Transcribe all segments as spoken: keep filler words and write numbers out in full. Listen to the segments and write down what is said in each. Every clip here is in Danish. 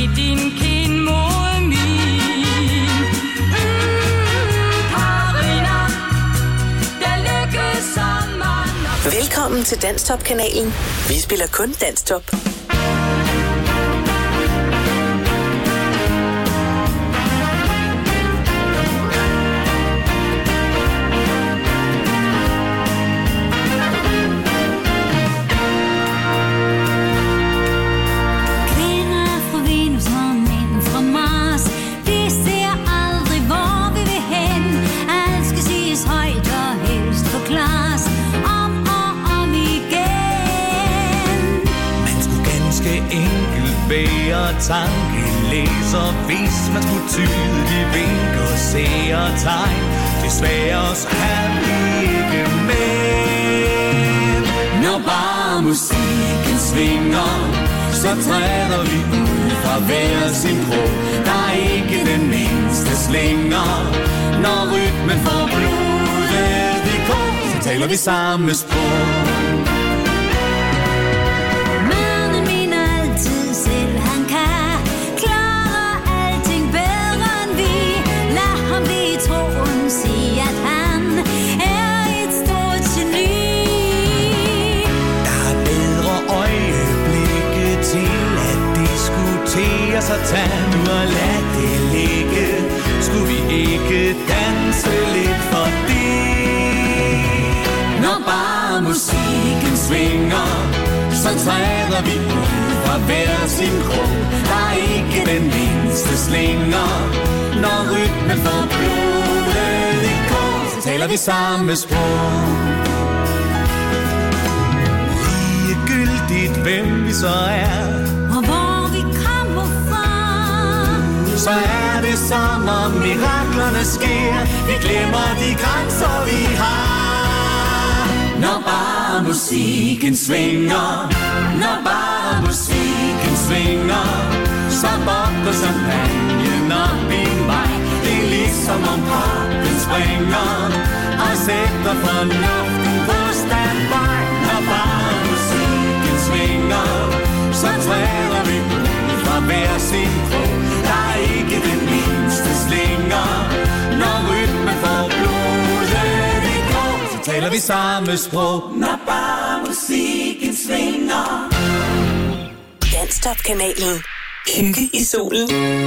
i din kind mod min. Mm, Karina, der lykkes sammen. Velkommen til Danstop-kanalen. Vi spiller kun Danstop. Tanke læser, hvis man skulle tydeligt vinke og se og tegn. Desværre så er vi ikke med. Når bare musikken svinger, så træder vi ud fra hver sin krog. Der er ikke den mindste slinger. Når rytmen får blodet i kog, så taler vi samme sprog. Så tag nu og lad det ligge. Skulle vi ikke danse lidt for det? Når bare musikken svinger, så træder vi ud fra hver sin krog. Der er ikke den mindste slinger. Når rytmen får blodet i kog, så taler vi samme sprog. Ligegyldigt hvem vi så er, så er det som om miraklerne sker. Vi glemmer de grænser vi har. Når bare musikken svinger, når bare musikken svinger, så bobler champagnen op i mig. Det er ligesom om poppen springer og sætter fornuften på standby. Når bare musikken svinger, så træder vi ud fra hver sin krog. Der er ikke den mindste slinger. Når rytmen får blodet i kog, så taler vi samme sprog. Når bare musikken svinger. Danstop-kanalen. Hygge i solen.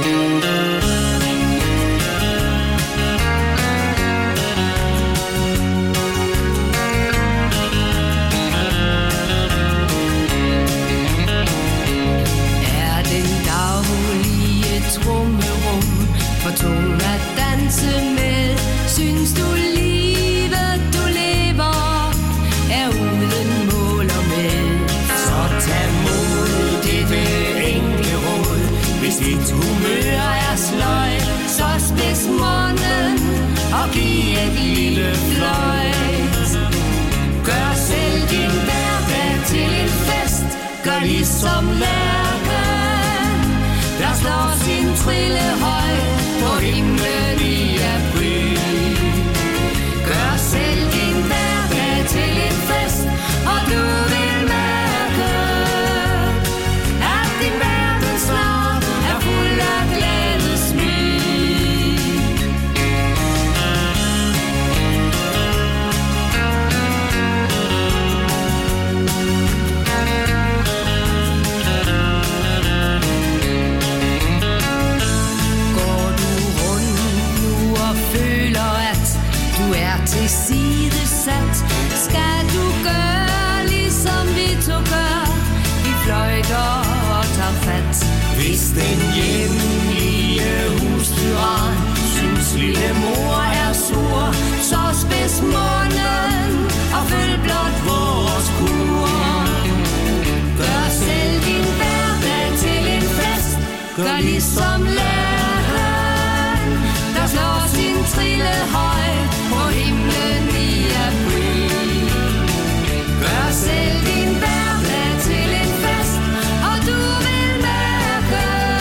For tung at danse med. Synes du livet du lever er uden mål og med? Så tag mod dette enkle råd. Hvis dit humør er sløj, så spids munden og giv et lille fløjt. Gør selv din hverdag til en fest. Gør ligesom Lærken, der slår sin trille høj på himlen i april. Gør selv din hverdag til en fest, og du vil mærke, at din verden snart er fuld af glade smil. Tilsidesat, skal du gøre ligesom vi to gør. Vi fløjter og tager fat. Hvis den hjemlige hustyran synes lille mor er sur, så spids munden og følg blot vores kur. Gør selv din hverdag til en fest. Gør ligesom Lærken, der slår sin trille høj på himlen i april. Gør selv din hverdag til en fest, og du vil mærke,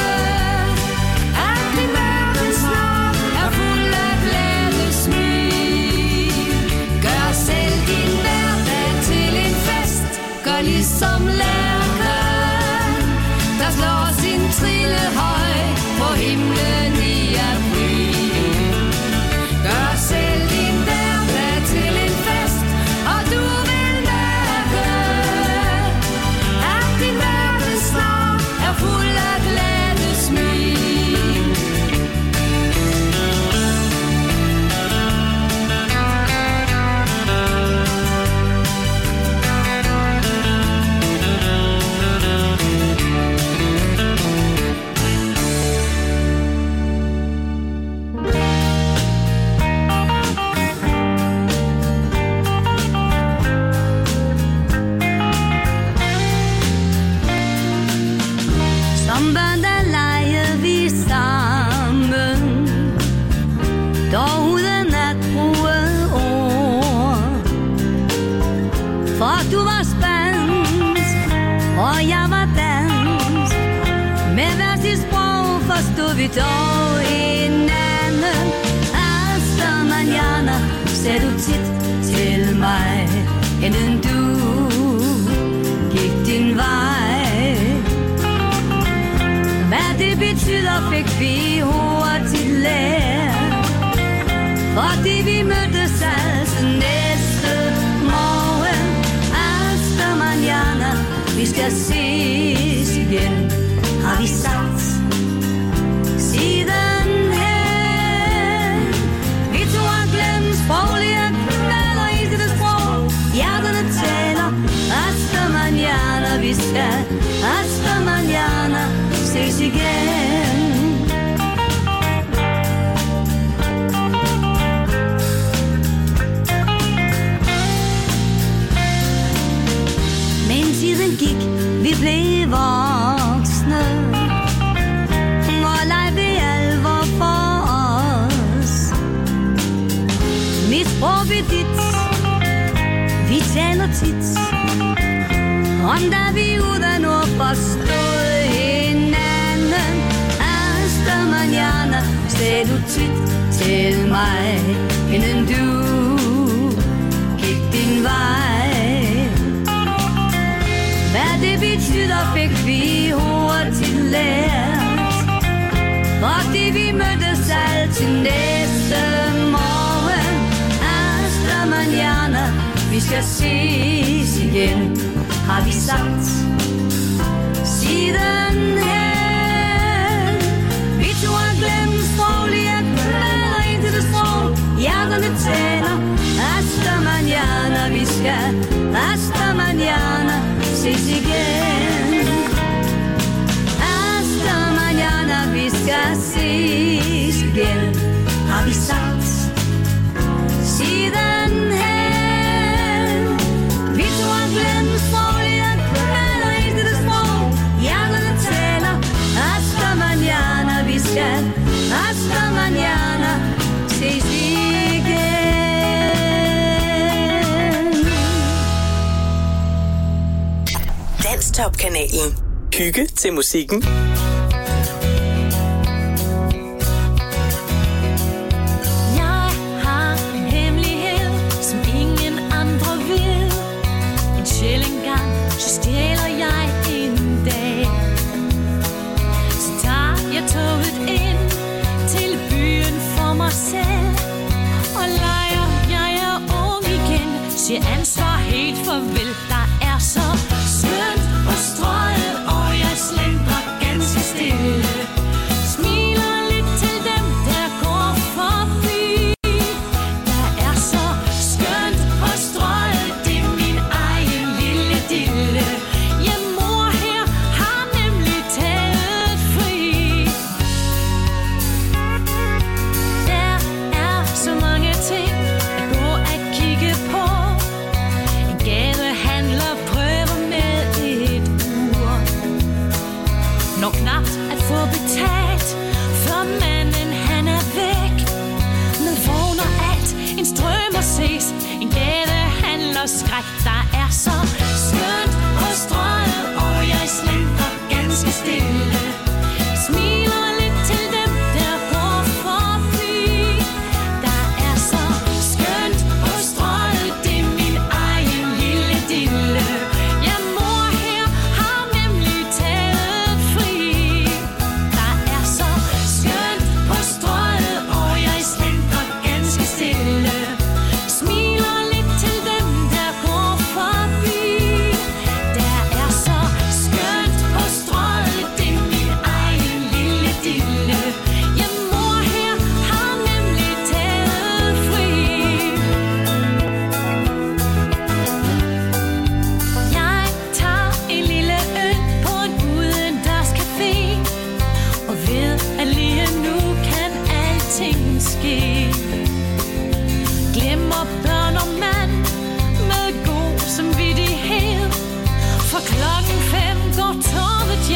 at din verden snart er fuld af glade smil. Gør selv din hverdag til en fest. Gør ligesom Lærken, der slår sin trille høj Som børn der leger vi sammen, dog uden at bruge ord. For du var spansk, og jeg var dansk. Med hver sit sprog forstod vi dog hinanden. Hasta mañana, sagde du tit til mig, inden du gik din vej. Hvad det betyder fik vi hurtigt lært, fordi vi mødtes altså næste morgen. Hasta mañana, vi skal ses igen, har vi sagt sidenhen. Vi to har glemt sproglige knaller i sit sprog. Hjerterne taler, hasta mañana, vi skal hasta mañana ses igen. Men tiden gik, vi blev voksne, og leg blev alvor for os. Mit sprog ved dit, vi taler tit om da vi uden ord forstod hinanden. Hasta mañana, sagde du tit til mig, inden du gik din vej. Hvad det betyder fik vi hurtigt lært, fordi vi mødtes altid næste morgen. Hasta mañana, vi skal ses igen, har vi sagt sidenhen. Vi to har glemt sproglige knaller ind til det sprog. Hjerterne taler, hasta mañana, vi skal hasta mañana ses igen. Hasta mañana, vi skal ses igen, har vi sagt sidenhen. Vi to har glemt sproglige knaller ind til det sprog. Hjerterne taler, hasta mañana, vi skal hasta mañana ses igen. Danstop-kanalen. Hygge til musikken. Jeg har en hemmelighed, som ingen andre ved. En sjælden gang, så stjæler jeg en dag. Så tager jeg toget ind til byen for mig selv, og leger, jeg er ung igen. Siger ansvar helt farvel, der er så skønt og strøget, og jeg slendrer ganske stille. Smiler lidt til dem, der går forbi. Der er så skønt og strøget, det er min egen lille dille. Ja, mor her har nemlig taget fri. Der er så mange ting at gå at kigge på. En gadehandler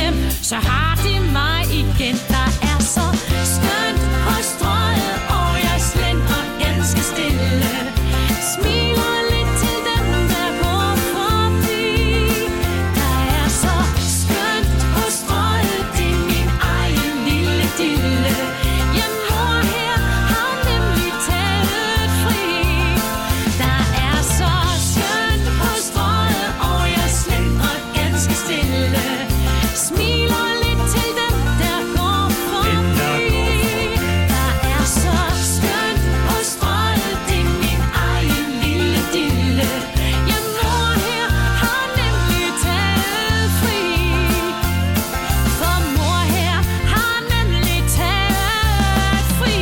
dem, så har de mig igen. Der er så skønt på strøget, og jeg slendrer ganske stille. Smiler lidt til dem, der går forbi. Der er så skønt på strøget, det er min egen lille dille. Ja, mor her har nemlig taget fri. Der er så skønt på strøget, og jeg slendrer ganske stille. Smiler lidt til dem, der går forbi. Der er så skønt på strøget, det er min egen lille dille. Ja, mor her har nemlig taget fri. For mor her har nemlig taget fri.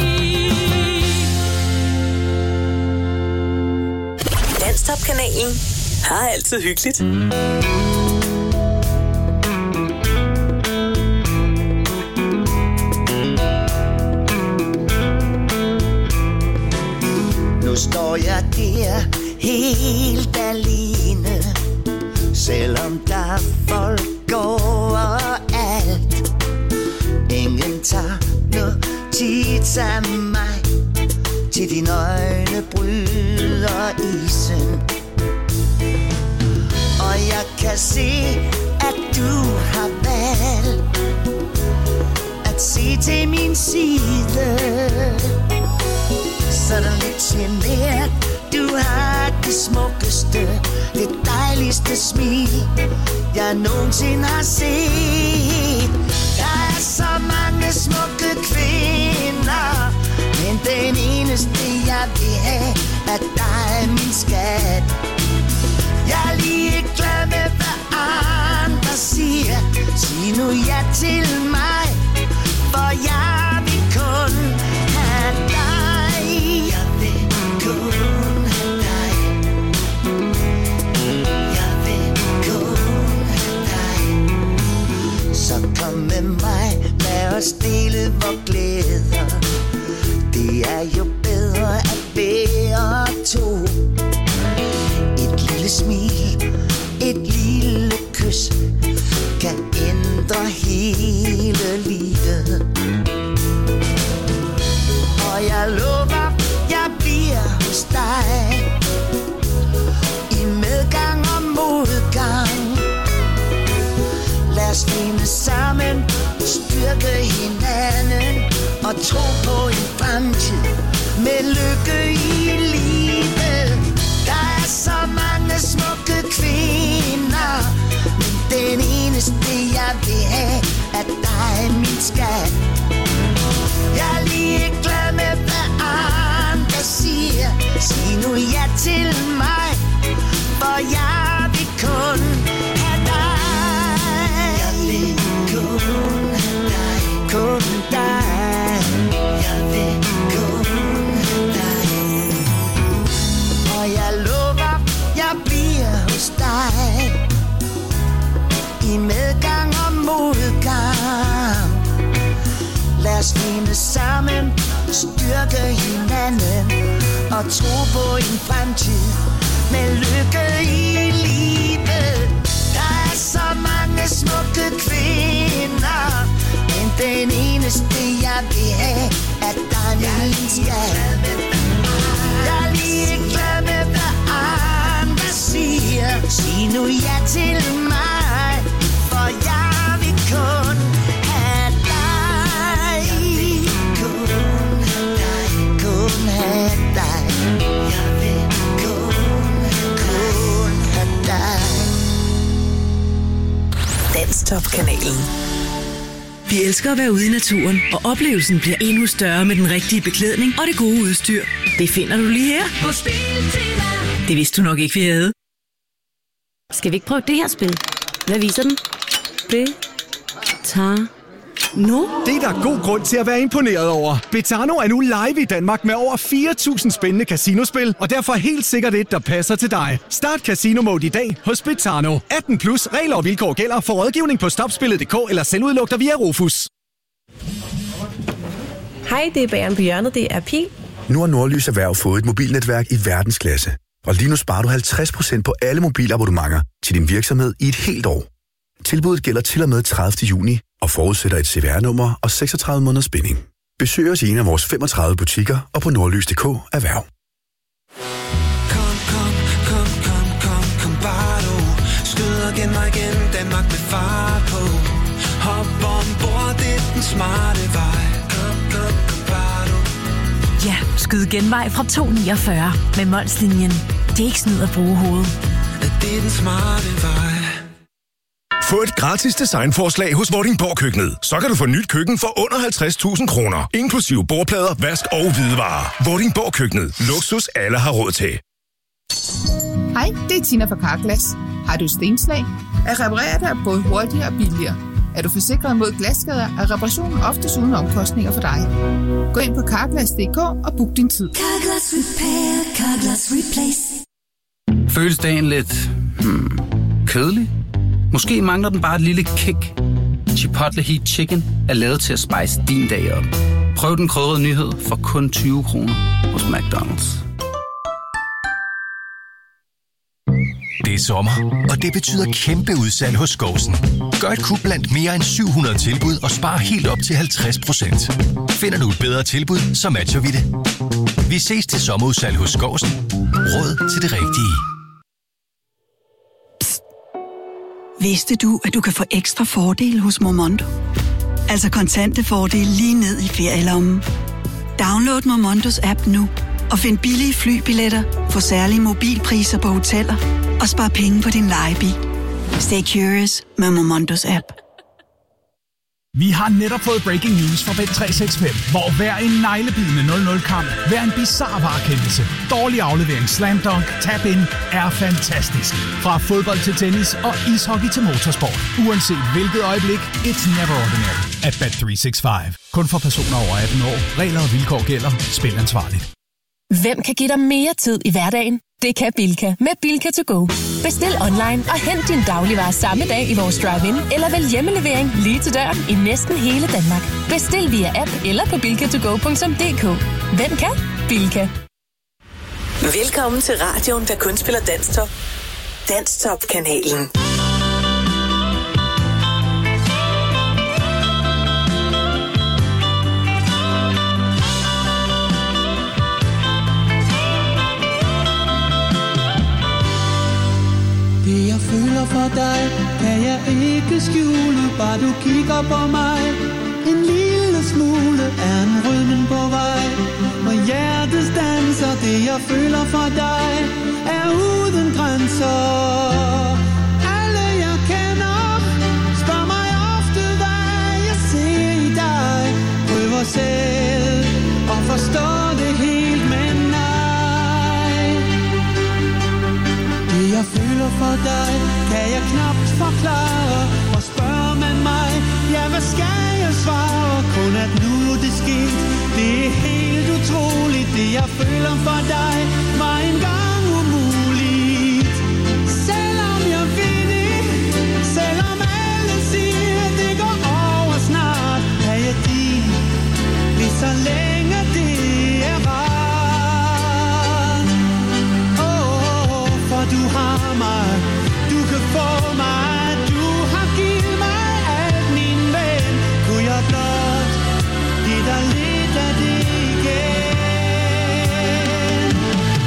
Danstop-kanalen har altid hyggeligt. Nu står jeg der helt alene, selvom der er folk overalt. Ingen tager notits af mig, til dine øjne bryder isen. Og jeg kan se, at du har valgt at se til min side. Sådan lidt genert, du har det smukkeste, det dejligste smil, jeg nogensinde har set. Der er så mange smukke kvinder, men den eneste jeg vil have, er dig, min skat. Jeg er lige glad med, hvad andre siger. Sig nu ja til mig, for jeg vil kun have dig. Jeg vil kun have dig. Jeg vil kun have dig. Så kom med mig, lad os dele vor glæder. Det er jo bedre at være to. Et lille smil, et lille kys, kan ændre hele livet. Og jeg lover, jeg bliver hos dig, i medgang og modgang. Lad os finde sammen, styrke hinanden, og tro på en fremtid med lykke i livet. Der er så mange smukke kvinder, men den eneste jeg vil have, er dig, min skat. Jeg er lige glad med, hvad andre siger. Sig nu ja til mig, for jeg vil kun have dig. Jeg vil kun have dig, kun dig. Jeg vil kun have dig. Og jeg lover, jeg bliver hos dig, i medgang og modgang. Lad os finde sammen, styrke hinanden, og tro på en fremtid med lykke i livet. Der er så mange smukke kvinder, men den eneste jeg vil have, er dig, min skat. Jeg er lige glad med, hvad andre siger. Sig nu ja til mig, for jeg vil kun have dig. Kun have dig, kun have dig. Jeg vil kun, kun have dig. Danstop-kanalen. Vi elsker at være ude i naturen, og oplevelsen bliver endnu større med den rigtige beklædning og det gode udstyr. Det finder du lige her på Biltema. Det vidste du nok ikke, vi havde. Skal vi ikke prøve det her spil? Hvad viser den? Det tager nu. Det er der god grund til at være imponeret over. Betano er nu live i Danmark med over fire tusind spændende casinospil, og derfor helt sikkert et, der passer til dig. Start Casino Mode i dag hos Betano. atten plus, regler og vilkår gælder. For rådgivning på stopspillet punktum d k eller selvudlugter via Rufus. Hej, det er bageren på hjørnet. Det er Pil. Nu har Nordlys Erhverv fået et mobilnetværk i verdensklasse. Og lige nu sparer du halvtreds procent på alle mobilabonnementer til din virksomhed i et helt år. Tilbuddet gælder til og med tredivte juni og forudsætter et C V R-nummer og seksogtredive måneders binding. Besøg os i en af vores femogtredive butikker og på nordlys punktum d k erhverv. Kom, kom, kom, kom, kom, kom, bare du. Skyd og gen mig igen, Danmark med fart på. Hop ombord, det er den smarte vej. Kom, kom, kom, bare du. Ja, skyd genvej fra to niogfyrre med Molslinjen. Det er ikke snyd at bruge hovedet. Det er den smarte vej. Få et gratis designforslag hos Vordingborg Køkkenet. Så kan du få nyt køkken for under halvtreds tusind kroner. Inklusive bordplader, vask og hvidevarer. Vordingborg Køkkenet. Luksus alle har råd til. Hej, det er Tina fra Carglass. Har du stenslag? At reparere det er både hurtigere og billigere. Er du forsikret mod glasskader, er reparationen oftest uden omkostninger for dig. Gå ind på carglass punktum d k og book din tid. Carglass Repair, Carglass Replace. Føles dagen lidt hmm, kedelig? Måske mangler den bare et lille kick. Chipotle Heat Chicken er lavet til at spice din dag op. Prøv den krydrede nyhed for kun tyve kroner hos McDonald's. Det er sommer, og det betyder kæmpe udsalg hos Skåsen. Gør et kub blandt mere end syv hundrede tilbud og spar helt op til halvtreds procent. Finder du et bedre tilbud, så matcher vi det. Vi ses til sommerudsalg hos Skåsen. Råd til det rigtige. Vidste du, at du kan få ekstra fordele hos Momondo? Altså kontante fordele lige ned i ferielommen. Download Momondos app nu og find billige flybilletter, få særlige mobilpriser på hoteller og spar penge på din lejebil. Stay curious med Momondos app. Vi har netop fået breaking news fra Bet tre seks fem, hvor hver en neglebidende nul nul-kamp, hver en bizarre varekendelse, dårlig aflevering, slam dunk, tap-in er fantastisk. Fra fodbold til tennis og ishockey til motorsport. Uanset hvilket øjeblik, it's never ordinary at Bet tre seks fem. Kun for personer over atten år. Regler og vilkår gælder. Spil ansvarligt. Hvem kan give dig mere tid i hverdagen? Det kan Bilka med Bilka to go. Bestil online og hent din dagligvarer samme dag i vores drive-in, eller vælg hjemmelevering lige til døren i næsten hele Danmark. Bestil via app eller på bilka to go punktum d k. Hvem kan? Bilka. Velkommen til radioen, der kun spiller Danstop. Danstop-kanalen. Det jeg føler for dig, kan jeg ikke skjule, bare du kigger på mig. En lille smule er en rødmen på vej, og hjertet danser. Det jeg føler for dig, er uden grænser. Alle jeg kender, spørger mig ofte, hvad jeg ser i dig. Prøver selv at forstå det helt, men det jeg føler for dig, kan jeg knapt forklare. Og spørger man mig, ja hvad skal jeg svare? Kun at nu det sket, det er helt utroligt. Det jeg føler for dig, var engang umuligt. Selvom jeg ved det, selvom alle siger, det går over snart, er jeg din, lige så længe det er rart. For du har mig, du kan få mig, du har givet mig alt, min ven. Kunne jeg blot give dig lidt af det igen?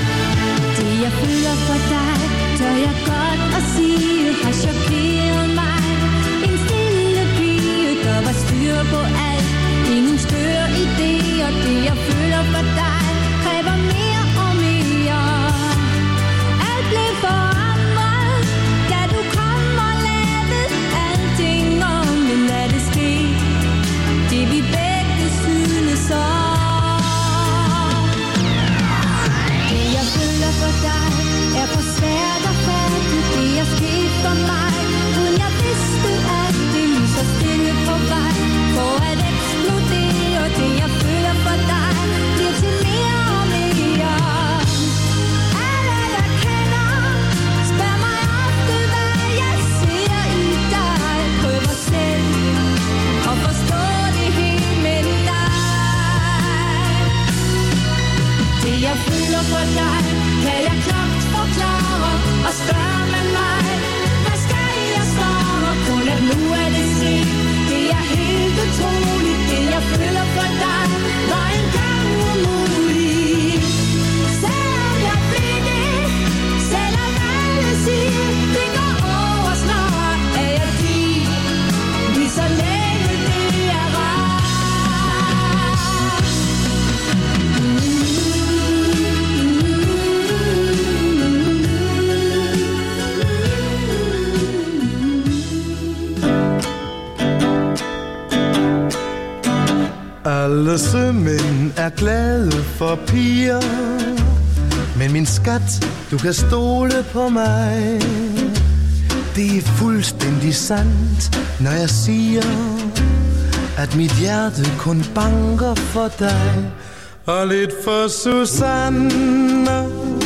Alle sømænd er glade for piger, men min skat, du kan stole på mig. Det er fuldstændig sandt, når jeg siger, at mit hjerte kun banker for dig. Og lidt for Susanne,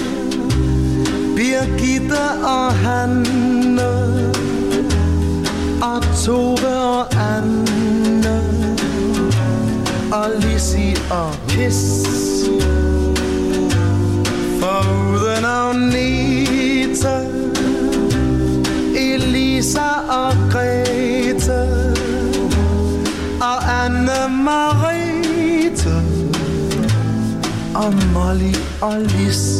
Birgitte og Hanne, og Tove og Anne, og Lissi og Kiss. Foruden Agnete, Elisa og Grete, og Anne-Marete, og Molly og Lis.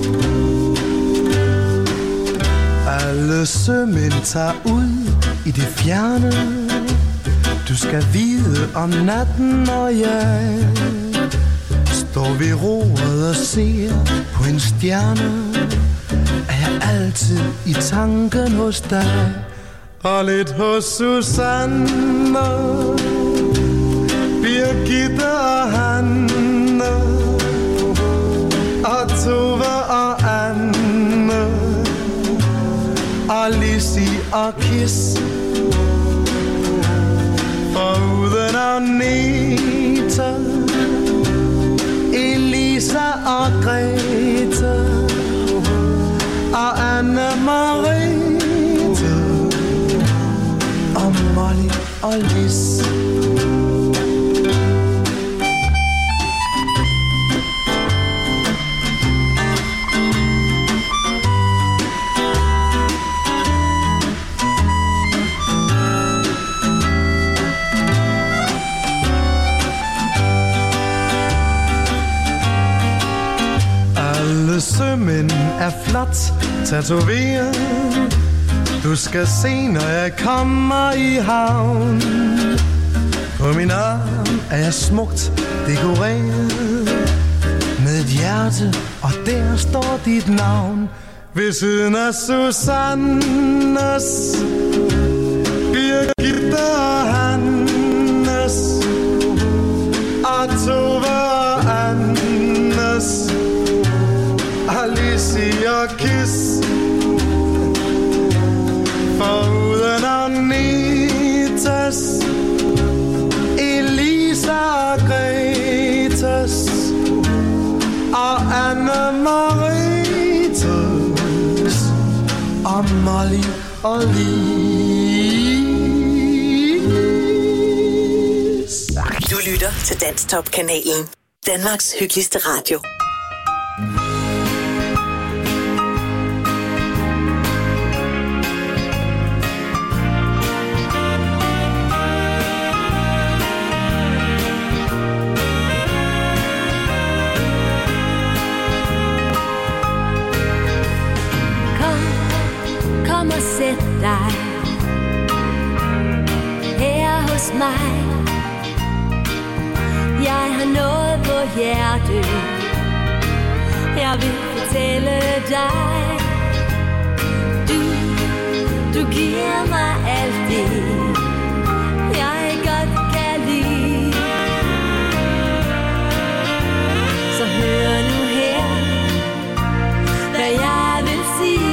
Alle sømænd tager ud i det fjerne. Du skal vide om natten, og jeg står ved roret og ser på en stjerne. Er jeg altid i tanken hos dig, og lidt hos Susanne, Birgitte og Hanne, og Tove og Anne, og Lissi og Kiss. Foruden Agnete, Elisa og Grete, og Anne-Marete, og Molly og Lis. Sømænd er flot tatoveret. Du skal se, når jeg kommer i havn. På min arm er jeg smukt dekoreret med et hjerte, og der står dit navn. Ved siden af Susannes, Birgitte og Hannes, og Tove og Annes, Lissi og Kiss. Foruden Agnetes, Elisa og Gretes, og Anne-Marietes, og Molly og Lis. Du lytter til Danstop-kanalen. Danmarks hyggeligste radio. Sæt dig her hos mig. Jeg har noget på hjertet, jeg vil fortælle dig. Du, du giver mig alt det, jeg godt kan lide. Så hør nu her, hvad jeg vil sige.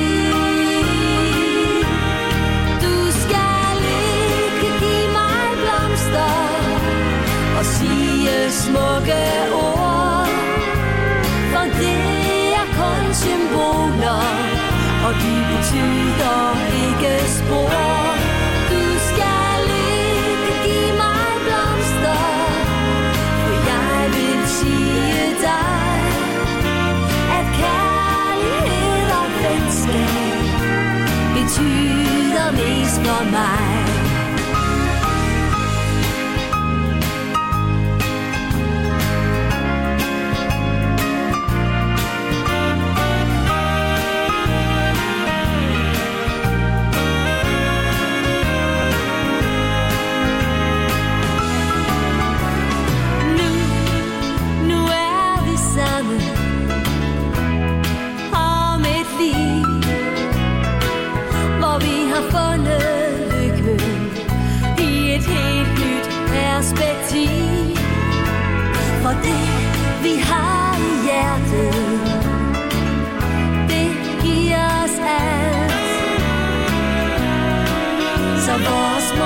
Og sige smukke ord, for det er kun symboler, og de betyder ikke spor. Du skal ikke give mig blomster, for jeg vil sige dig, at kærlighed og venskab betyder mest for mig.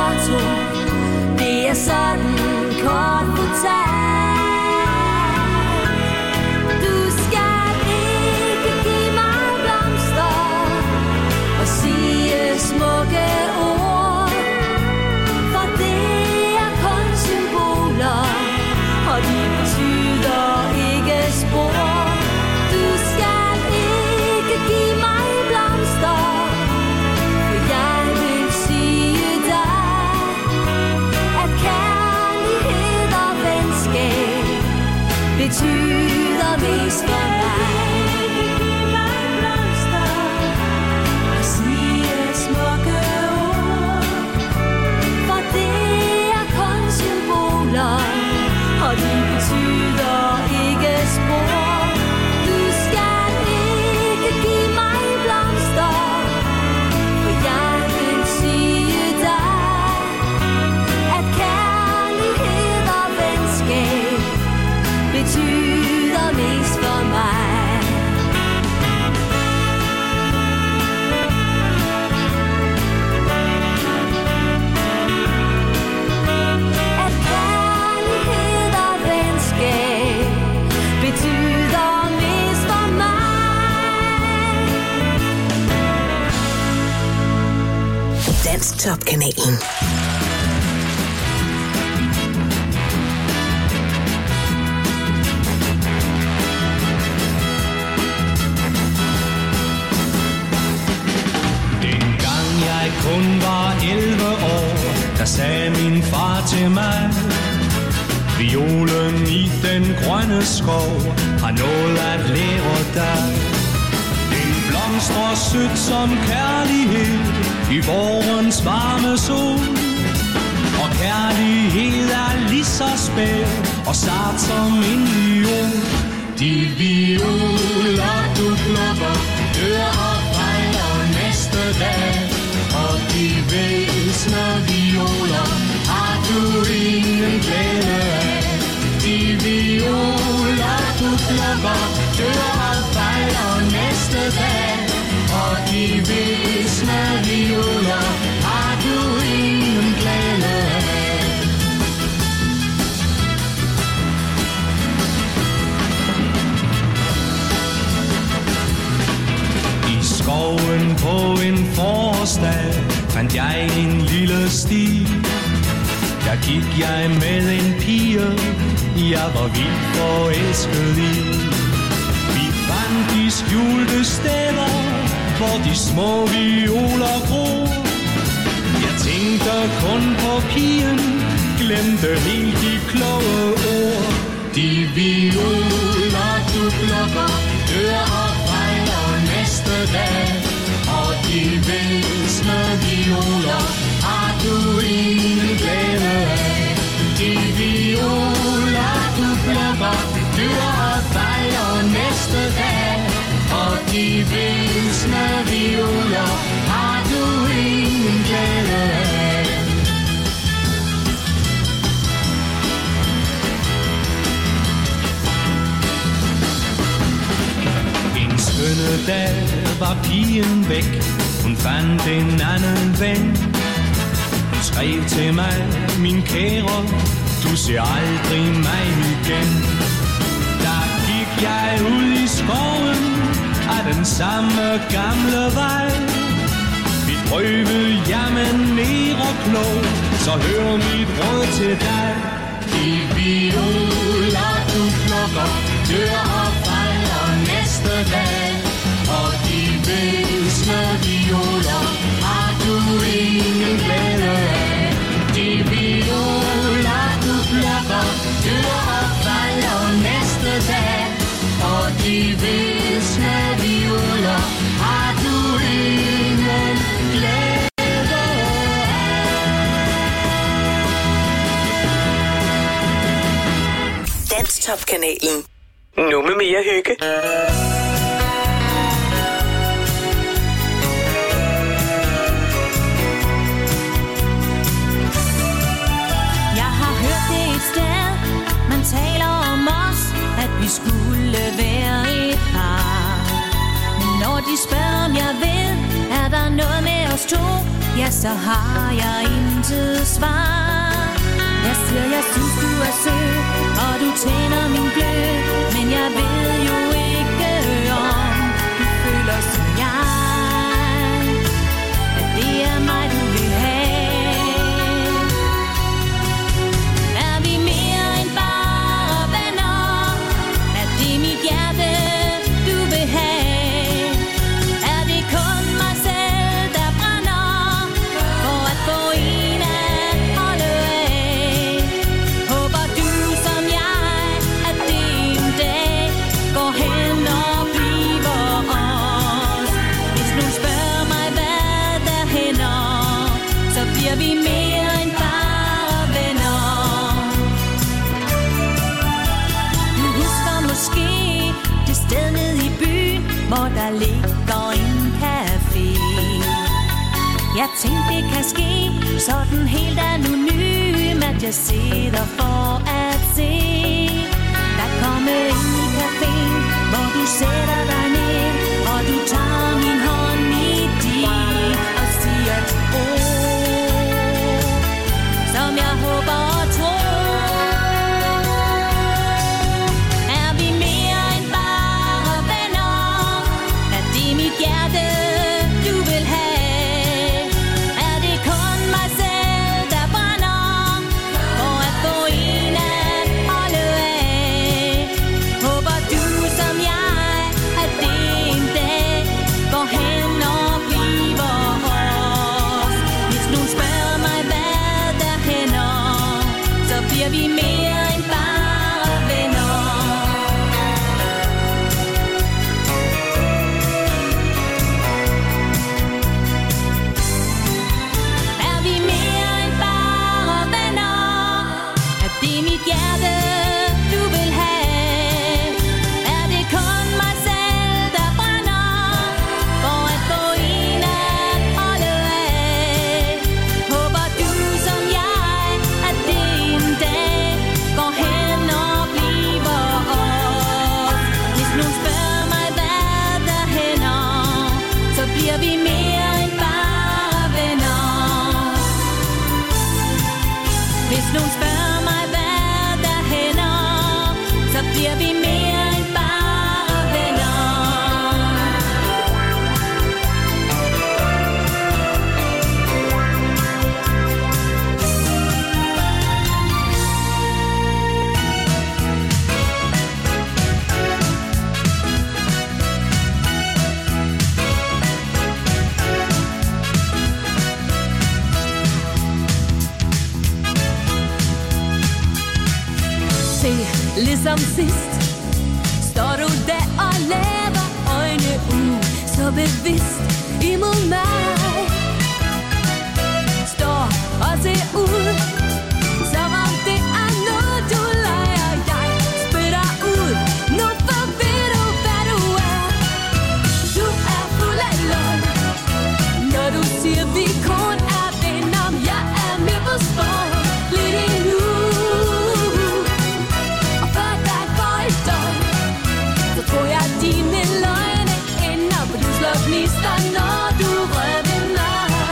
to. Det er sådan kort fortalt. Du skal ikke give mig blomster og sige smukke ord, for det er kun symboler, og de betyder ikke spor. Du skal ikke give mig blomster, for jeg vil sige dig, at kærlighed og venskab betyder mest for mig. Og sige smukke ord, for det er kun symboler, og de betyder ikke spor. Du skal ikke give mig blomster, for jeg vil sige dig, at kærlighed og venskab betyder mest for mig. At kærlighed og venskab betyder mest for mig. Dansk Top-kanalen. Dengang jeg kun var elleve år, der sagde min far til mig: violen i den grønne skov har noget at lære dig. Den blomstrer sødt som kærlighed i vårens varme sol, og kærlighed er lige så spæd og sart som en viol. De violer du plukker dør og fejler næste dag, og de væsne violer har du ingen glæde af. De violer du plukker dør og fejler næste dag, og de væsne violer har du ingen glæde af. Skoven på en forårsdag fandt jeg en lille sti. Der gik jeg med en pige, jeg var vildt forelsket i. Vi fandt de skjulte steder, hvor de små violer gror. Jeg tænkte kun på pigen, glemte helt de kloge ord. De violer du plukker dør og fejler næste dag, og de væsne violer har du ingen glæde af. De violer du plukker dør og fejler næste dag, og de væsne violer har du ingen glæde af. En skønne dag var pigen væk, hun fandt en anden ven. Hun skrev til mig: min kære, du ser aldrig mig igen. Der gik jeg ud i skoven af den samme gamle vej. Vi prøvede jamen mere klog, så hør mit råd til dig. De violer du plukker dør og fejler næste dag, og de væsne violer har du ingen glæde af. De violer du plukker dør og fejler næste dag, og de væsne violer har du ingen glæde af. Dansk Top-kanalen. Nu med mere hygge. Taler om os, at vi skulle være et par. Men når de spørger om jeg vil, er der noget med os to, ja så har jeg intet Jeg tænkte det kan ske sådan helt anonym, at jeg sidder for at se der komme ind i caféen, hvor du sætter dig ned, og du tager min hånd i din og siger et ord, som jeg håber og tror. Er vi mere end bare venner? Er det mit hjerte du vil have? Er det kun mig selv der brænder for at få en at holde af? Håber du som jeg, at det en dag går hen og bliver os? Hvis nogen spørger mig hvad der hænder, så bliver vi mere end bare venner. Er vi mere end bare venner? Er det mit hjerte du vil have? Er det kun mig selv der brænder for at få en at holde af? Håber du som jeg, at det en dag går hen og bliver os? Hvis nogen spørger mig hvad der hænder, så bliver vi mere end bare venner. Hvis nogen spørger mig hvad der hænder, så bliver vi mere end bare venner. Se, ligesom sidst står du der og laver øjne ud, så bevidst imod mig. Står og ser ud, som om det er noget du leger. Jeg spytter ud, nu for ved du hvad du er. Du er fuld af løgn, når du siger vi kun er venner. Jeg er med på spor, lidt endnu. Og før der går et døgn, så tror jeg dine løgne ender, for du slår gnister, når du rører ved mig.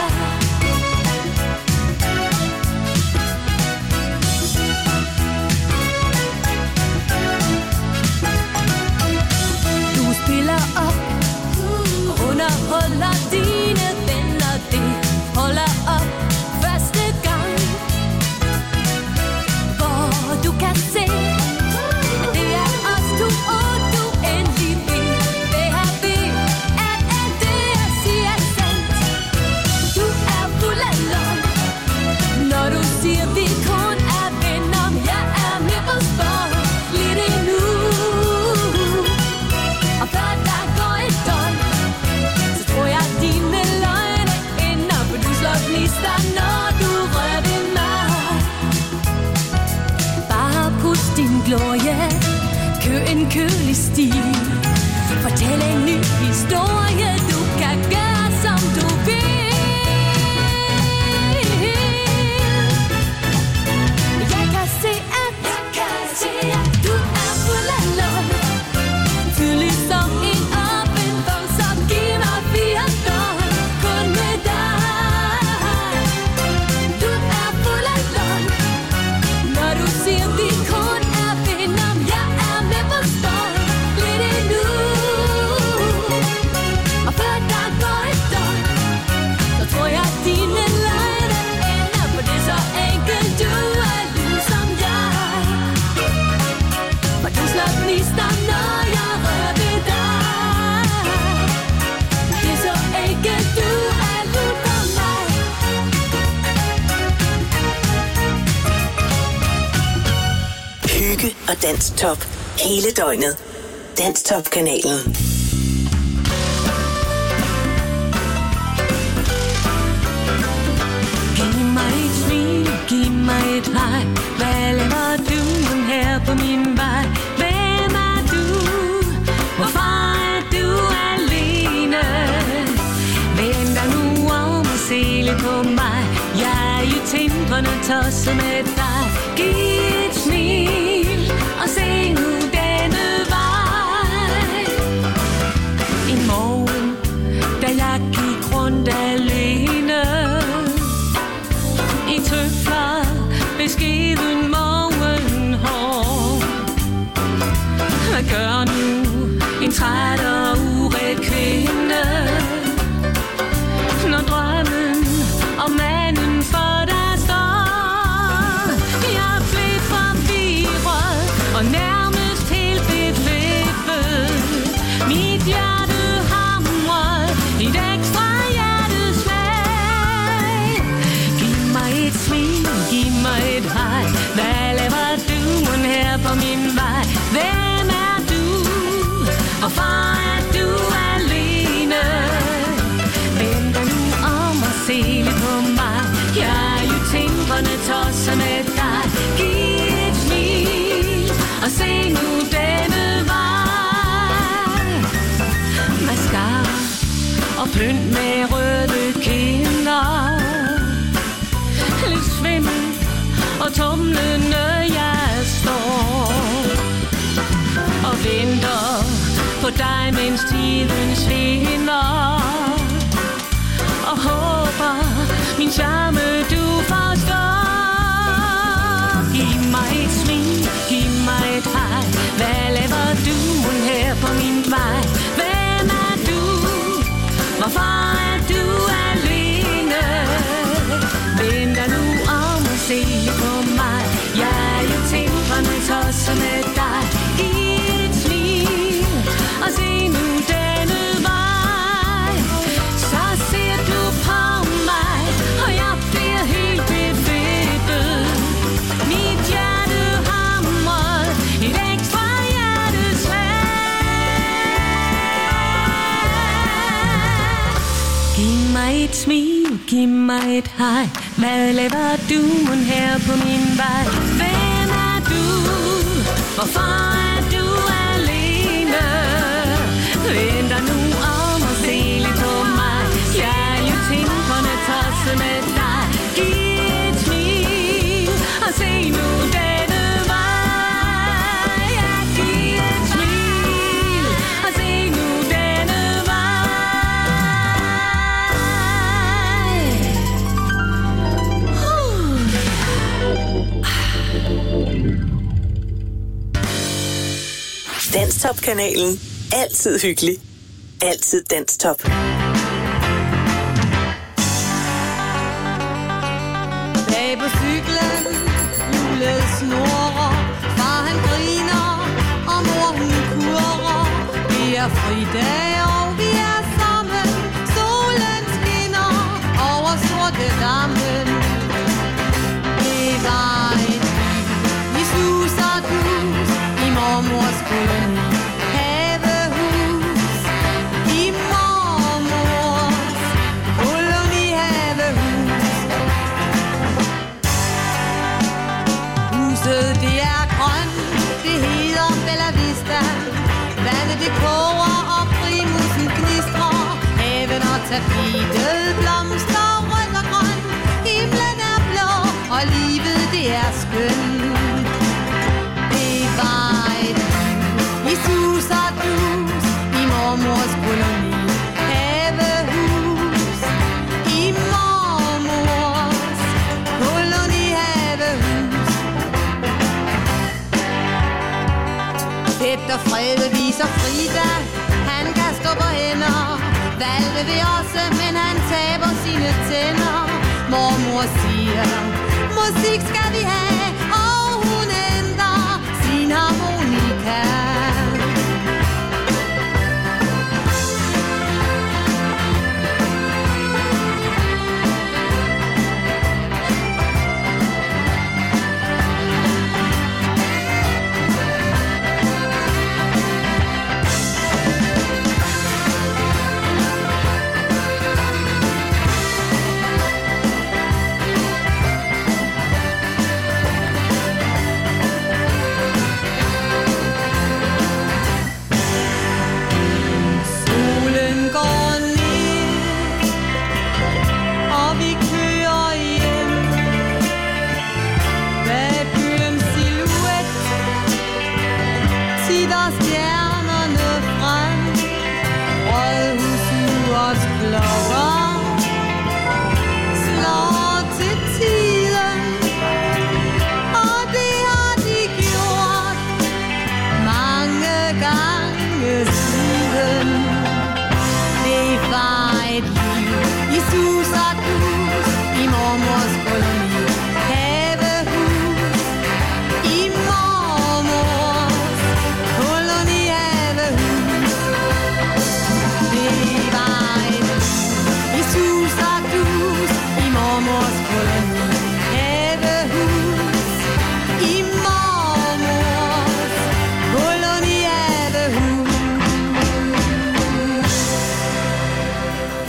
Du spiller op og underholder dine venner. Det holder op første gang, hvor du kan se, at det er os to, og du endelig vil være ved, at alt det jeg siger er sandt. Du er fuld af løgn, når du siger vi kun er venner. Jeg er med på spor, lidt endnu. Og før der går et døgn, så tror jeg dine løgne ender, for du slår gnister, når du rører ved mig. Bare pust din glorie, kør en kølig stil, fortæl en ny historie, du kan gøre som du vil. Jeg kan se at, jeg kan se at du er fuld af løgn, tydelig som en åben bog, så giv mig fire døgn, kun med dig. Du er fuld af løgn, når du siger vi kun er venner. Jeg er med på spor, lidt endnu. Og før der går et døgn, så tror jeg dine løgne ender, for det er så enkelt, du er ligesom jeg. For du slår gnister, når jeg rører ved dig. Det er så enkelt, du er ligesom mig. Hygge og Danstop hele døgnet. Danstop-kanalen. Giv mig et smil, giv mig et hej. Hvad laver du her på min vej? Hvem er du? Hvorfor er du alene? Vend dig nu om og se lidt tindrende tosse med dig. Giv et smil og se nu denne vej. En morgen, da jeg gik rundt alene i tøfler beskeden morgenhår. Hvad gør nu en træt og uret kvinde, når drømmen om manden for der står? Jeg blev forvirret og nærmest helt beflippet. Mit hjerte hamrede et ekstra hjerteslag. Giv mig et smil, giv mig et hej. Hvad laver du mon her på min vej? Hvem er du? Hvorfor er du alene? Vend dig nu om og se lidt på mig. Jeg er jo tindrende tosse med dig. Giv et smil og se nu denne vej. Mascara og pynt med røde kinder. Lidt svimmel og tumlende jeg står og venter på dig, mens tiden svinder, og håber min charme du forstår. Giv mig et smil, giv mig et hej. Hvad laver du mon her på min vej? Hvem er du? Hvorfor er du alene? Vend dig nu om og se på mig. Jeg er jo tindrende tosse med dig. Giv et smil og se nu denne vej. Så ser du på mig, og jeg bliver helt befippet. Mit hjerte hamrer et ekstra hjerteslag. Giv mig et smil, giv mig et hej. Hvad laver du mon her på min vej? Hvem er du? Hvorfor er du alene? Vend dig nu om og se lidt på mig. Jeg er jo tindrende tosse med dig. Giv et smil og se nu denne vej. Ja, giv et smil og se nu denne vej. Danstop-kanalen. Altid hyggelig. Altid Danstop. Bag på cyklen, hjulet snurrer. Far han griner, og mor hun kurrer. Vi er fridag, og vi er sammen. Solen skinner over sorte dammen. Det var et liv i sus og dus i mormors koloni. Havehus i mormors kolonihavehus. Huset det er grønt, det hedder Bella Vista. Vandet det koger og primusen gnistrer. Haven og tapetet blomster rødt og grøn. Himlen er blå og livet det er skønt. Det var et liv i sus og dus i mormors koloni. Havehus i mormors kolonihavehus. Fætter Frede viser Frida, han kan stå på hænder. Valgte vil også, men han taber sine tænder. Mormor siger, musik skal vi have, og hun ændrer sin harmonika.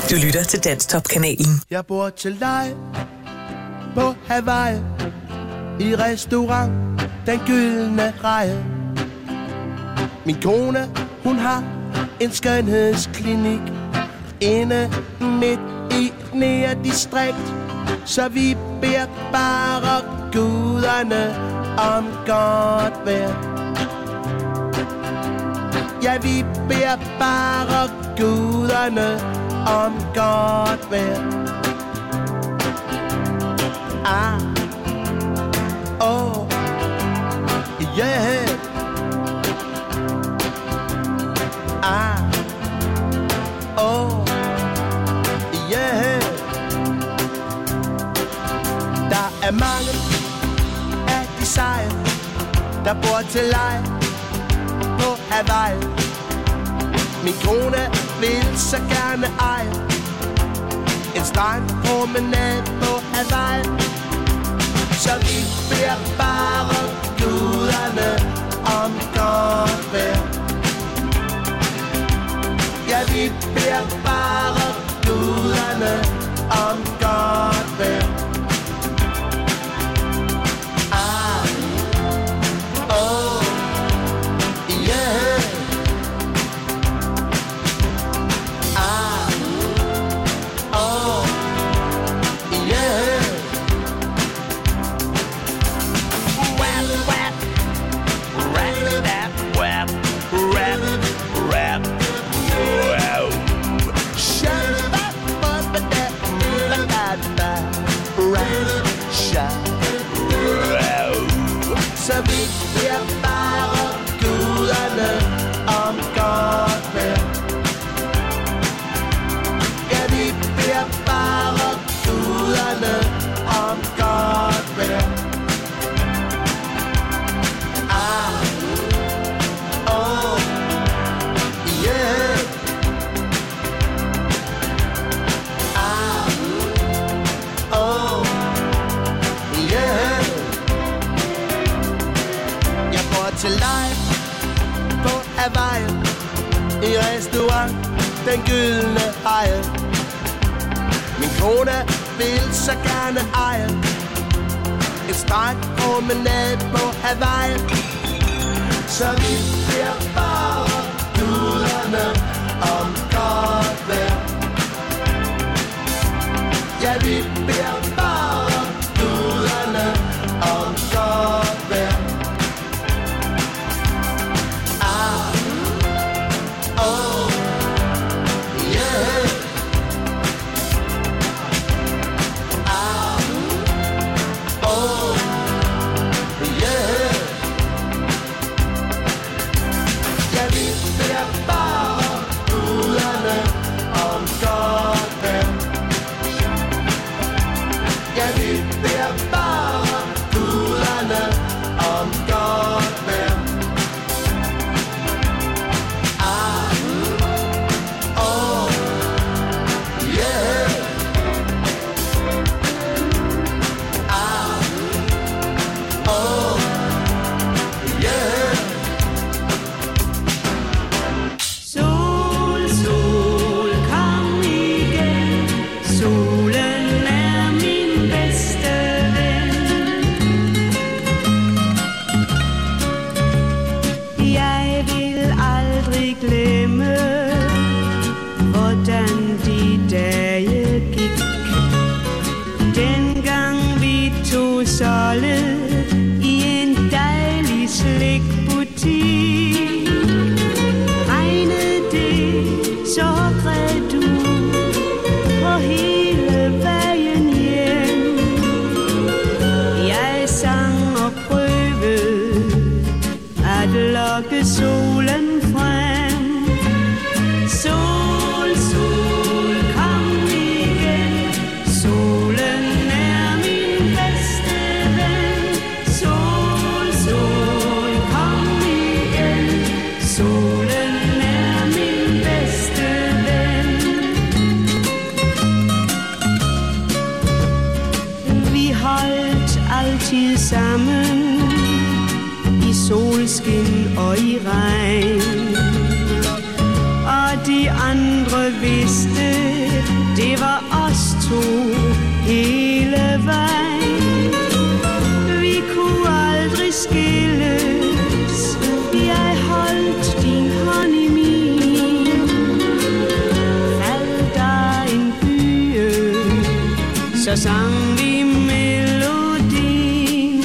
Du lytter til Danstop-kanalen. Jeg bor til leje på Hawaii i restaurant Den Gyldne Reje. Min kone, hun har en skønhedsklinik inde midt i et nærdistrikt. Så vi beder bare guderne om godt vejr. Ja, vi beder bare guderne om godt vejr. Ah, oh, yeah. Ah, oh, yeah. Der er mange af de seje, der bor til leje på Hawaii. Min kone vil så gerne eje en strandpromenade på Hawaii. Så vi beder bare guderne om godt vejr. Ja, vi beder bare guderne om godt vejr. Ah, oh, yeah. Ah, oh, yeah. Wap, wap, rap, rap, wap, rap, rap, wow. Shut up, but that, la la la, rap, shut, wow. Så vi beder bare guderne om godt vejr. Ja, vi beder bare guderne om godt vejr. Ah, oh, yeah. Ah, oh, yeah. Jeg bor til leje på Hawaii i restaurant Den Gyldne Reje. Min kone vil så gerne eje en strandpromenade på Hawaii. Så vi beder bare guderne om godt vejr. Ja, vi beder bare guderne om godt vejr. Ah, oh, yeah. Ah, oh, yeah. Ja, vi beder bare guderne om godt vejr. Ja, vi beder bare guderne om godt vejr. Ah, oh, yeah. Ah, oh, yeah. Sol, sol, kom igen. Solen er min bedste ven. Jeg vil aldrig glemme, hvordan de dage gik. Dengang vi to solget i en dejlig slikbutik. Regnede det, så græd du på hele vejen hjem. Jeg sang og prøvede at lokke solen frem. Sol, sol, kom igen. Solen er min bedste ven. Sol, sol, kom igen. Solen er min bedste ven. Vi holdt altid sammen i solskin og i regn. Og de andre vidste, det var os to hele vejen. Vi kunne aldrig skilles. Jeg holdt din hånd i min. Faldt der en bye, så sang vi melodien.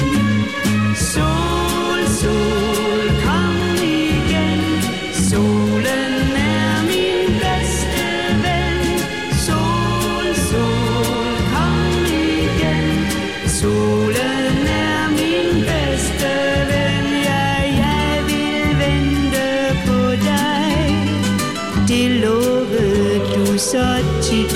Sol, sol, kom igen. Solen er min bedste ven. Sol, sol, kom igen. Solen er min bedste ven. Ja, jeg vil vente på dig. Det lovede du så tit.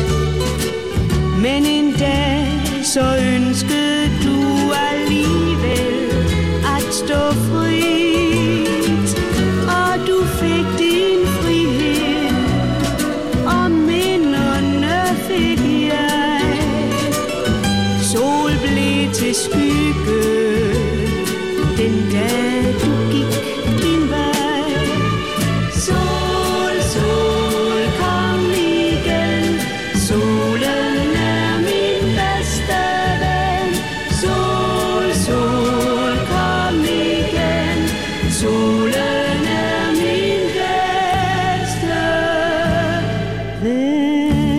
Men en dag så ønskede du alligevel at stå frit. Og du fik din frihed, og minderne fik jeg. Sol blev til skygge den dag du gik din vej. Sol, sol, kom igen. Solen er min bedste ven. Sol, sol, kom igen. Solen er min bedste ven.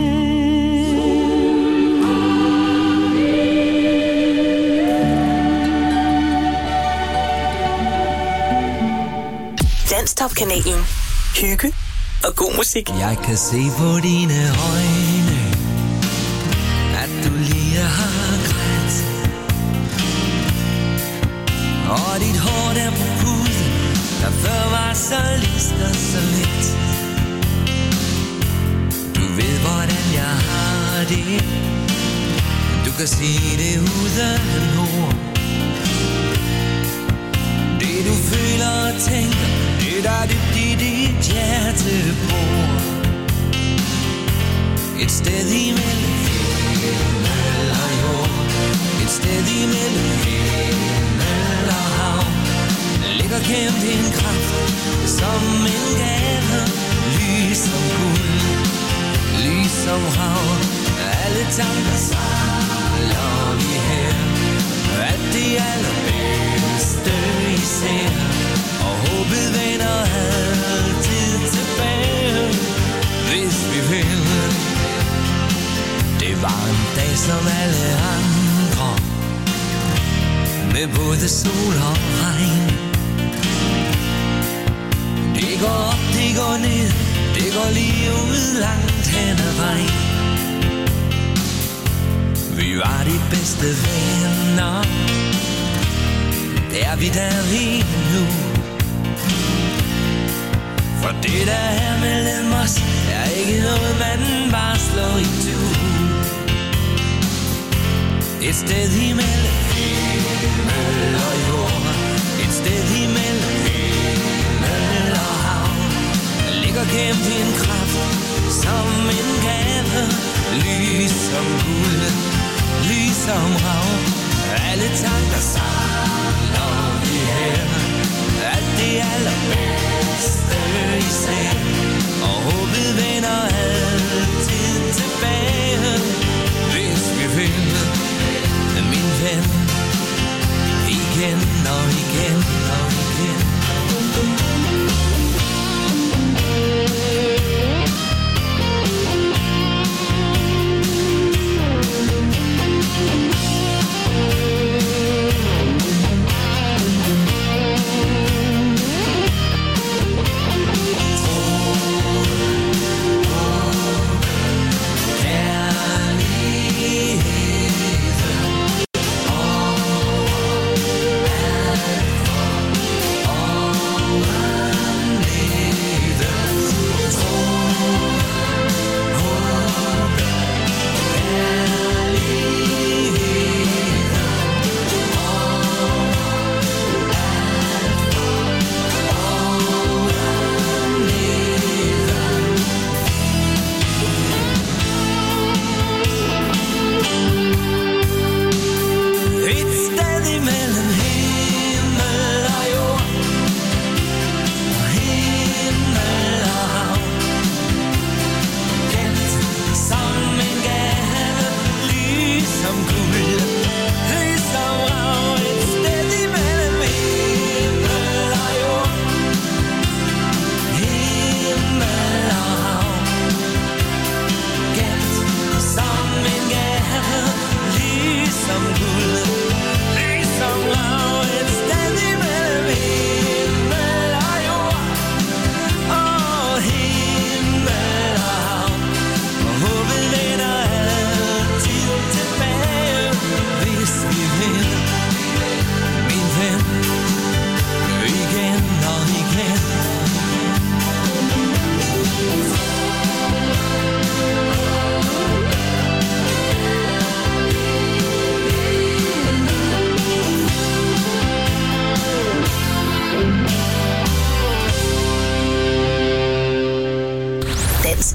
Danstop-kanalen. Hygge og god musik. Jeg kan se på dine øjne, at du lige har grædt. Og dit hår der på puden, der før var så lyst og så let. Du ved hvordan jeg har det. Du kan sige det uden ord. Det du føler og tænker, det der dybt i dit hjerte bor. Et sted imellem himmel og jord. Et sted imellem himmel og hav. Ligger gemt en kraft som en gave. Lys som guld, lys som hav. Alle tanker samler vi her. At det allerbedste vi ser. Og håbet vender altid tilbage, hvis vi vil. Det var en dag som alle andre, med både sol og regn. Det går op, det går ned, det går lige ud langt hen ad vejen. Vi var de bedste venner, er vi der lige nu. For det der er mellem os, er ikke noget man bare slår i tu. Et sted imellem himmel og jord. Et sted imellem himmel og hav. Ligger gemt en kraft som en gave. Lys som guld, lys som hav. Alle tanker samler vi her. At det allerbedste i ser. Og håbet vender altid tilbage, hvis vi vil, min ven. Igen og igen og igen.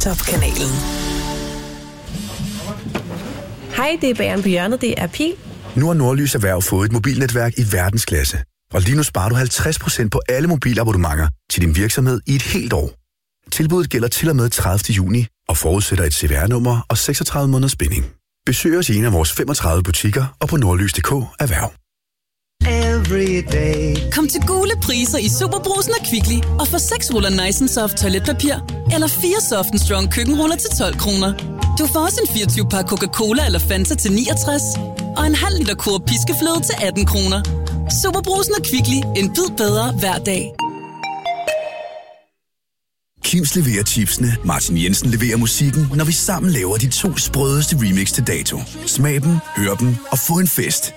Danstop-kanalen. Hej, det er Bageren på hjørnet. Det er Pil. Nu har Nordlys Erhverv fået et mobilnetværk i verdensklasse. Og lige nu sparer du halvtreds procent på alle mobilabonnementer til din virksomhed i et helt år. Tilbuddet gælder til og med tredivte juni og forudsætter et C V R-nummer og seksogtredive måneders binding. Besøg os i en af vores femogtredive butikker og på nordlys punktum d k erhverv. Kom til gule priser i Superbrusen og Kvickly og få seks ruller Nice and Soft toiletpapir eller fire Soft and Strong køkkenruller til tolv kroner. Du får også en fireogtyve pakke Coca-Cola eller Fanta til niogtres og en halv liter Coop piskefløde til atten kroner. Superbrusen og Kvickly. En bid bedre hver dag. Kims leverer chipsene, Martin Jensen leverer musikken, når vi sammen laver de to sprødeste remix til dato. Smag dem, hør dem og få en fest.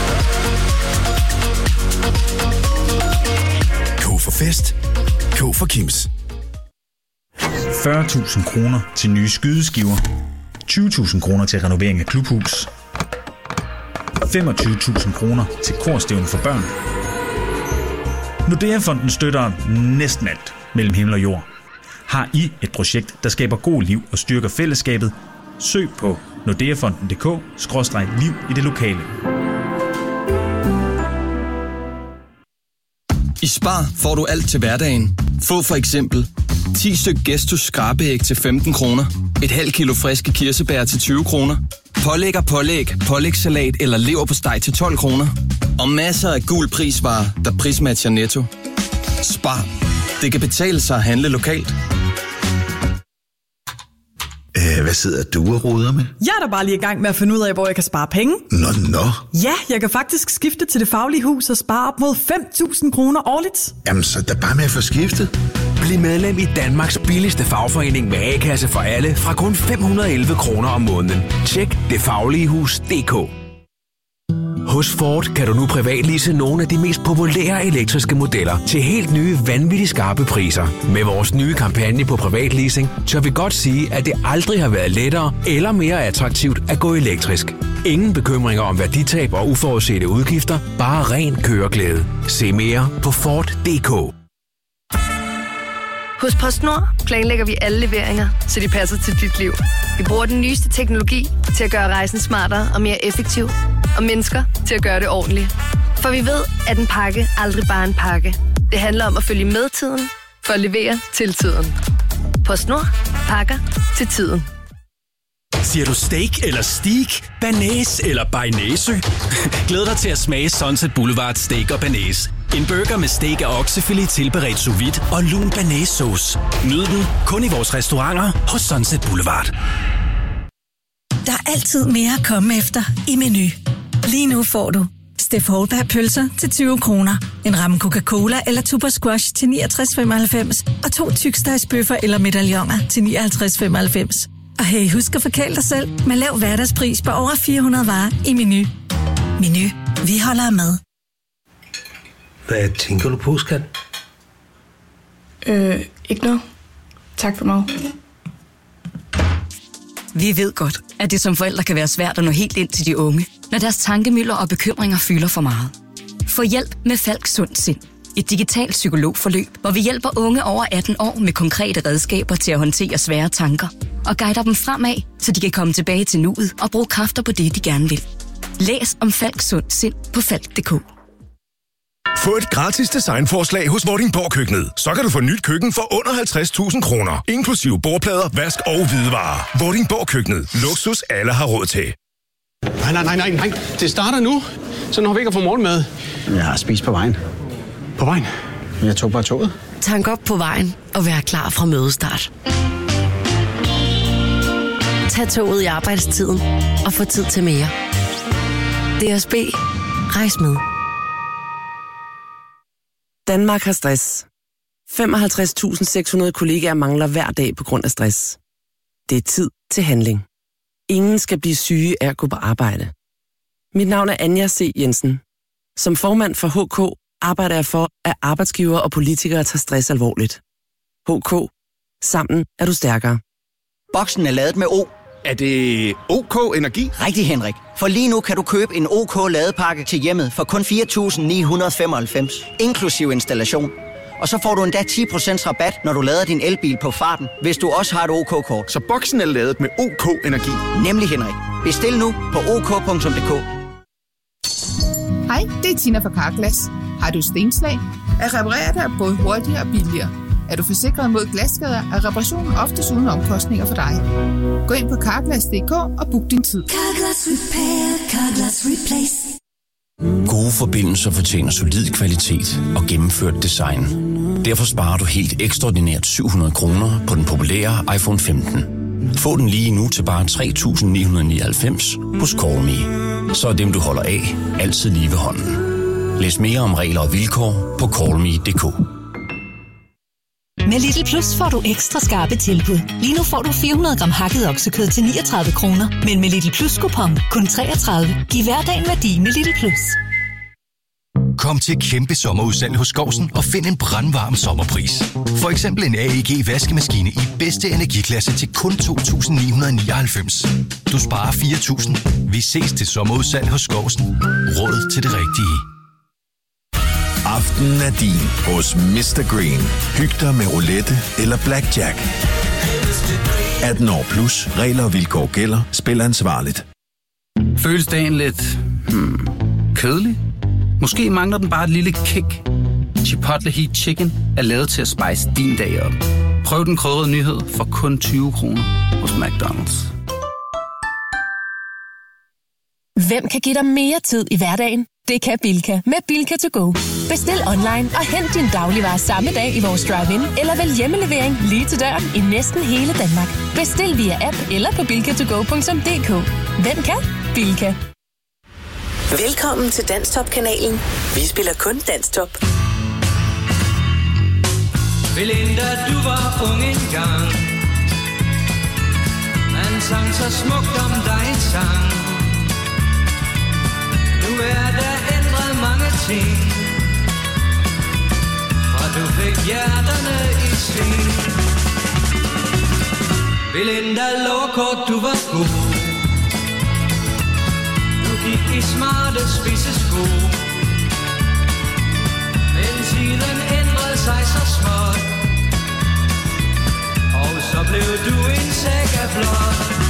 K for fest. K for Kims. fyrre tusind kroner til nye skydeskiver. tyve tusind kroner til renovering af klubhus. femogtyve tusind kroner til korstævne for børn. Nordea-fonden støtter næsten alt mellem himmel og jord. Har I et projekt, der skaber god liv og styrker fællesskabet? Søg på nordeafonden punktum d k skråstreg liv i det lokale. I Spar får du alt til hverdagen. Få for eksempel ti styk Gestus skrabeæg til femten kroner, et halvt kilo friske kirsebær til tyve kroner, pålæg og pålæg, pålægssalat eller leverpostej til tolv kroner, og masser af gul prisvarer, der prismatcher Netto. Spar. Det kan betale sig at handle lokalt. Æh, hvad sidder du og roder med? Jeg er da bare lige i gang med at finde ud af, hvor jeg kan spare penge. Nå, nå. Ja, jeg kan faktisk skifte til Det Faglige Hus og spare op mod fem tusind kroner årligt. Jamen, så er bare med at få skiftet. Bliv medlem i Danmarks billigste fagforening med A-kasse for alle fra kun fem hundrede og elleve kroner om måneden. Tjek det faglige hus punktum d k. Hos Ford kan du nu privatlease nogle af de mest populære elektriske modeller til helt nye, vanvittigt skarpe priser. Med vores nye kampagne på privatleasing, tør vi godt sige, at det aldrig har været lettere eller mere attraktivt at gå elektrisk. Ingen bekymringer om værditab og uforudsete udgifter, bare ren køreglæde. Se mere på Ford punktum d k. Hos PostNord planlægger vi alle leveringer, så de passer til dit liv. Vi bruger den nyeste teknologi til at gøre rejsen smartere og mere effektiv, og mennesker til at gøre det ordentligt. For vi ved, at en pakke aldrig bare er en pakke. Det handler om at følge med tiden, for at levere til tiden. PostNord. Pakker til tiden. Siger du steak eller steak, banæs eller bearnaise? Glæd dig til at smage Sunset Boulevard Steak og Banæs. En burger med steak og oksefilet tilberedt sous vide og lun banæssauce. Nyd den kun i vores restauranter hos Sunset Boulevard. Der er altid mere at komme efter i Menu. Lige nu får du Steff Holberg pølser til tyve kroner, en ramme Coca-Cola eller Tuber Squash til niogtres femoghalvfems og to tykstegsbøffer eller medaljoner til nioghalvtreds femoghalvfems. Og hey, husk at forkæle dig selv med lav hverdagspris på over fire hundrede varer i Menu. Menu. Vi holder med. Hvad tænker du på, skat? Øh, ikke noget. Tak for mig. Vi ved godt, at det som forældre kan være svært at nå helt ind til de unge, når deres tankemylder og bekymringer fylder for meget. Få hjælp med Falk Sund Sind. Et digitalt psykologforløb, hvor vi hjælper unge over atten år med konkrete redskaber til at håndtere svære tanker og guider dem fremad, så de kan komme tilbage til nuet og bruge kræfter på det, de gerne vil. Læs om Falk Sund Sind på falk punktum d k. Få et gratis designforslag hos Vordingborg Køkkenet. Så kan du få nyt køkken for under halvtreds tusind kroner. Inklusive bordplader, vask og hvidevarer. Vordingborg Køkkenet. Luksus alle har råd til. Nej, nej, nej, nej, nej. Det starter nu. Så når vi ikke har fået morgenmad. Jeg har spist på vejen. På vejen? Jeg tog bare toget. Tank op på vejen og vær klar fra mødestart. Tag toget i arbejdstiden og få tid til mere. D S B. Rejs med. Danmark har stress. femoghalvtreds tusind seks hundrede kollegaer mangler hver dag på grund af stress. Det er tid til handling. Ingen skal blive syge af at gå på arbejde. Mit navn er Anja C. Jensen. Som formand for H K arbejder jeg for, at arbejdsgivere og politikere tager stress alvorligt. H K. Sammen er du stærkere. Boksen er ladet med O. Er det OK Energi? Rigtig, Henrik. For lige nu kan du købe en OK ladepakke til hjemmet for kun fire tusind ni hundrede femoghalvfems, inklusiv installation. Og så får du endda ti procent rabat, når du lader din elbil på farten, hvis du også har et O K-kort. Så boksen er ladet med O K Energi. Nemlig, Henrik. Bestil nu på o k punktum d k. Hej, det er Tina fra Carglass. Har du stenslag? At reparere dig er både hurtigere og billigere. Er du forsikret mod glasskader, er reparationen oftest uden omkostninger for dig. Gå ind på carglass punktum d k og book din tid. Carglass Repair, Carglass Replace. Gode forbindelser fortjener solid kvalitet og gennemført design. Derfor sparer du helt ekstraordinært syv hundrede kroner på den populære iPhone femten. Få den lige nu til bare tre tusind ni hundrede nioghalvfems hos Call Me. Så er dem, du holder af, altid lige ved hånden. Læs mere om regler og vilkår på call me punktum d k. Med Lidl Plus får du ekstra skarpe tilbud. Lige nu får du fire hundrede gram hakket oksekød til niogtredive kroner. Men med Lidl Plus kupon kun treogtredive. Giv hverdagen værdi med Lidl Plus. Kom til kæmpe sommerudsalg hos Skovsen og find en brandvarm sommerpris. For eksempel en A E G vaskemaskine i bedste energiklasse til kun to tusind ni hundrede nioghalvfems. Du sparer fire tusind. Vi ses til sommerudsalg hos Skovsen. Råd til det rigtige. Aftenen er din hos mister Green. Hyg dig med roulette eller blackjack. atten år plus. Regler og vilkår gælder. Spil ansvarligt. Føles dagen lidt hmm, kedelig? Måske mangler den bare et lille kick. Chipotle Heat Chicken er lavet til at spice din dag op. Prøv den krydrede nyhed for kun tyve kroner hos McDonald's. Hvem kan give dig mere tid i hverdagen? Det kan Bilka med Bilka to go. Bestil online og hent din dagligvarer samme dag i vores drive-in, eller vælg hjemmelevering lige til døren i næsten hele Danmark. Bestil via app eller på bilka to go punktum d k. Hvem kan? Bilka. Velkommen til Danstop-kanalen. Vi spiller kun Danstop. Belinda, du var ung engang. Man sang så smukt om dig sang. Nu er der ændret mange ting, og du fik hjerterne i sving. Belinda, lovkort, du var god. Du gik i smarte spidsesko. Men tiden ændrede sig så småt, og så blev du en saga blot.